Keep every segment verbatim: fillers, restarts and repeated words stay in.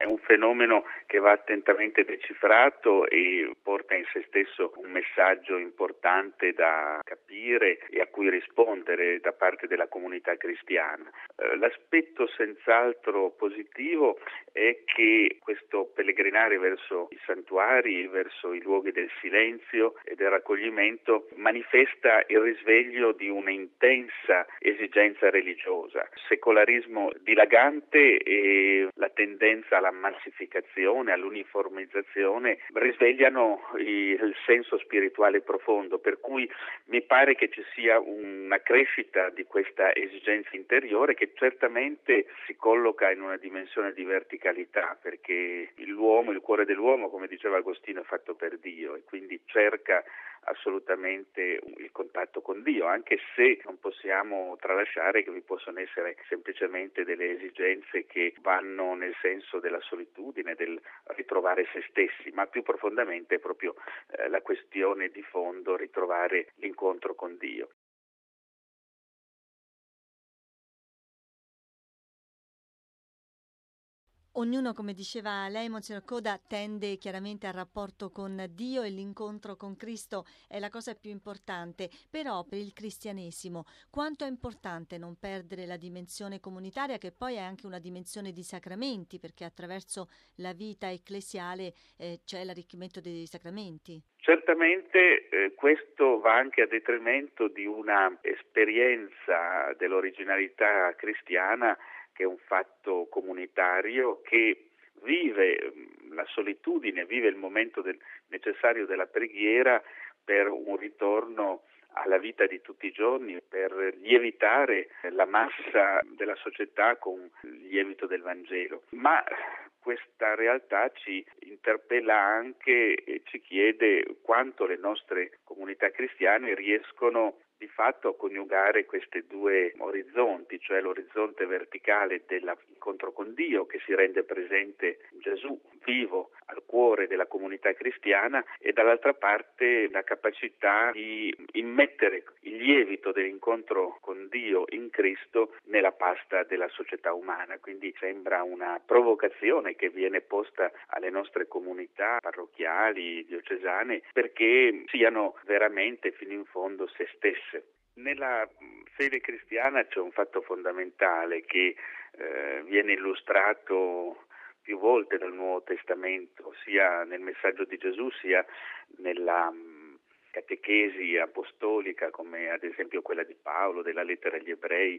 È un fenomeno che va attentamente decifrato e porta in se stesso un messaggio importante da capire e a cui rispondere da parte della comunità cristiana. Eh, l'aspetto senz'altro positivo è che questo pellegrinare verso i santuari, verso i luoghi del silenzio e del raccoglimento manifesta il risveglio di una intensa esigenza religiosa. Il secolarismo dilagante e la tendenza alla massificazione, all'uniformizzazione risvegliano il senso spirituale profondo, per cui mi pare che ci sia una crescita di questa esigenza interiore che certamente si colloca in una dimensione di verticalità, perché l'uomo, il cuore dell'uomo, come diceva Agostino, è fatto per Dio e quindi cerca assolutamente il contatto con Dio, anche se non possiamo tralasciare che vi possono essere semplicemente delle esigenze che vanno nel senso della solitudine, del ritrovare se stessi, ma più profondamente è proprio eh, la questione di fondo, ritrovare l'incontro con Dio. Ognuno, come diceva lei, Monsignor Coda, tende chiaramente al rapporto con Dio e l'incontro con Cristo è la cosa più importante, però per il cristianesimo quanto è importante non perdere la dimensione comunitaria, che poi è anche una dimensione di sacramenti, perché attraverso la vita ecclesiale eh, c'è l'arricchimento dei sacramenti. Certamente eh, questo va anche a detrimento di una esperienza dell'originalità cristiana che è un fatto comunitario, che vive la solitudine, vive il momento del, necessario della preghiera per un ritorno alla vita di tutti i giorni, per lievitare la massa della società con il lievito del Vangelo. Ma questa realtà ci interpella anche e ci chiede quanto le nostre comunità cristiane riescono di fatto a coniugare questi due orizzonti, cioè l'orizzonte verticale dell'incontro con Dio che si rende presente Gesù vivo al cuore della comunità cristiana e dall'altra parte la capacità di immettere il lievito dell'incontro con Dio in Cristo nella pasta della società umana. Quindi sembra una provocazione che viene posta alle nostre comunità parrocchiali, diocesane, perché siano veramente fino in fondo se stesse. Nella fede cristiana c'è un fatto fondamentale che eh, viene illustrato più volte dal Nuovo Testamento, sia nel messaggio di Gesù sia nella mh, catechesi apostolica, come ad esempio quella di Paolo, della lettera agli Ebrei,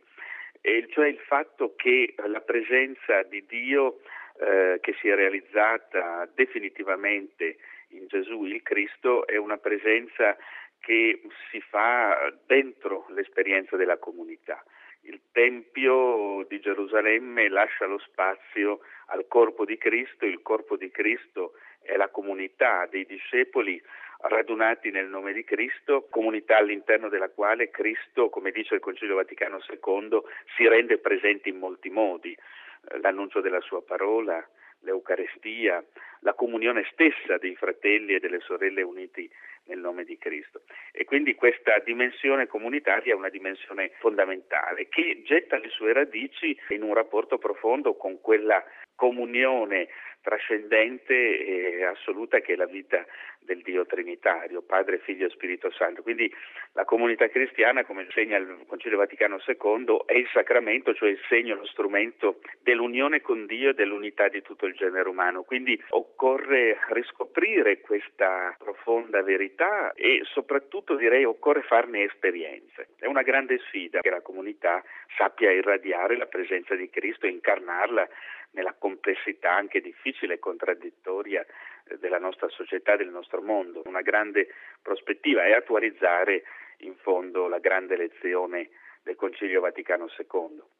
e cioè il fatto che la presenza di Dio eh, che si è realizzata definitivamente in Gesù il Cristo è una presenza che si fa dentro l'esperienza della comunità. Il Tempio di Gerusalemme lascia lo spazio al corpo di Cristo, il corpo di Cristo è la comunità dei discepoli radunati nel nome di Cristo, comunità all'interno della quale Cristo, come dice il Concilio Vaticano secondo, si rende presente in molti modi, l'annuncio della sua parola, l'Eucarestia, la comunione stessa dei fratelli e delle sorelle uniti nel nome di Cristo. E quindi questa dimensione comunitaria è una dimensione fondamentale che getta le sue radici in un rapporto profondo con quella comunione trascendente e assoluta che è la vita del Dio Trinitario, Padre, Figlio e Spirito Santo. Quindi la comunità cristiana, come insegna il Concilio Vaticano secondo, è il sacramento, cioè il segno, lo strumento dell'unione con Dio e dell'unità di tutto il genere umano. Quindi occorre riscoprire questa profonda verità e soprattutto direi occorre farne esperienze. È una grande sfida che la comunità sappia irradiare la presenza di Cristo e incarnarla nella complessità anche difficile e contraddittoria della nostra società, del nostro mondo. Una grande prospettiva è attualizzare in fondo la grande lezione del Concilio Vaticano secondo.